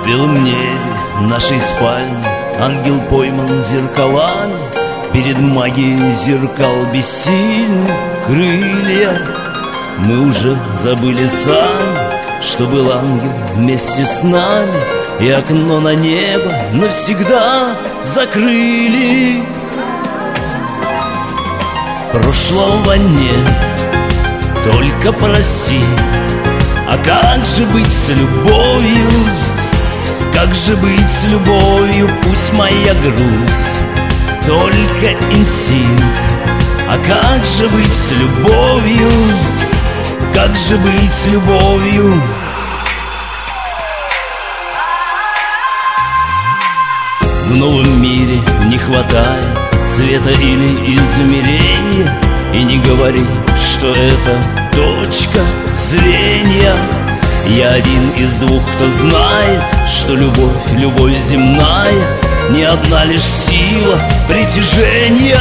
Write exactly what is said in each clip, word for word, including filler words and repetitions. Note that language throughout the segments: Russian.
В белом небе нашей спальни ангел пойман зеркалами. Перед магией зеркал бессильны крылья. Мы уже забыли сами, что был ангел вместе с нами, и окно на небо навсегда закрыли. Прошлого нет, только прости. А как же быть с любовью? Как же быть с любовью? Пусть моя грусть только инстинкт. А как же быть с любовью? Как же быть с любовью? В новом мире не хватает цвета или измерения. И не говори, что это точка зрения. Я один из двух, кто знает, что любовь, любовь земная, не одна лишь сила притяжения.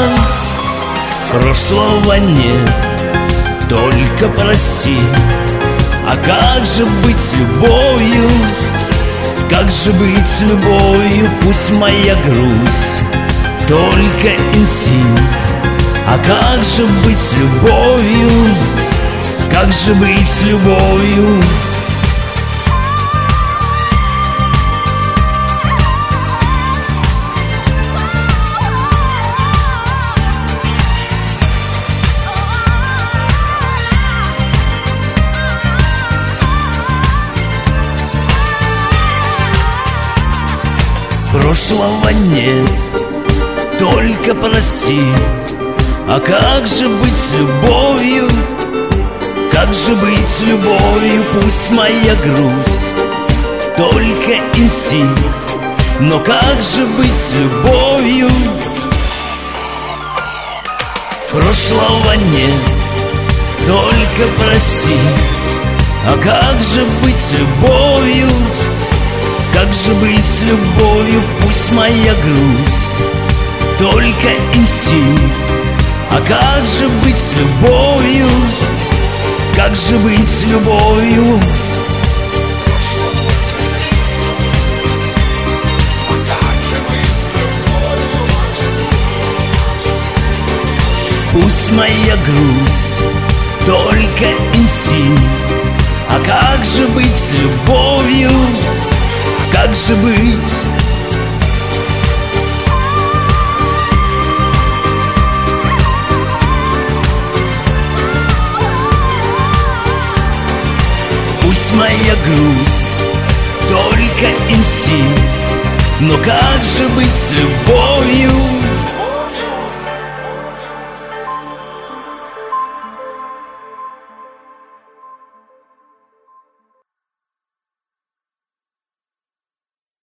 Прошлого нет, только прости. А как же быть с любовью? Как же быть с любовью? Пусть моя грусть только инстинкт. А как же быть с любовью? Как же быть с любовью? Прошлого нет, только прости. А как же быть с любовью? Как же быть с любовью? Пусть моя грусть только инстинкт. Но как же быть с любовью? Прошлого нет, только прости. А как же быть с любовью? Как же быть с любовью? Пусть моя грусть только инстинкт. А как же быть с любовью? Как же быть с любовью? Пусть моя грусть только инстинкт. А как же быть с любовью? Как же быть? Пусть моя грусть только инстинкт. Но как же быть с любовью?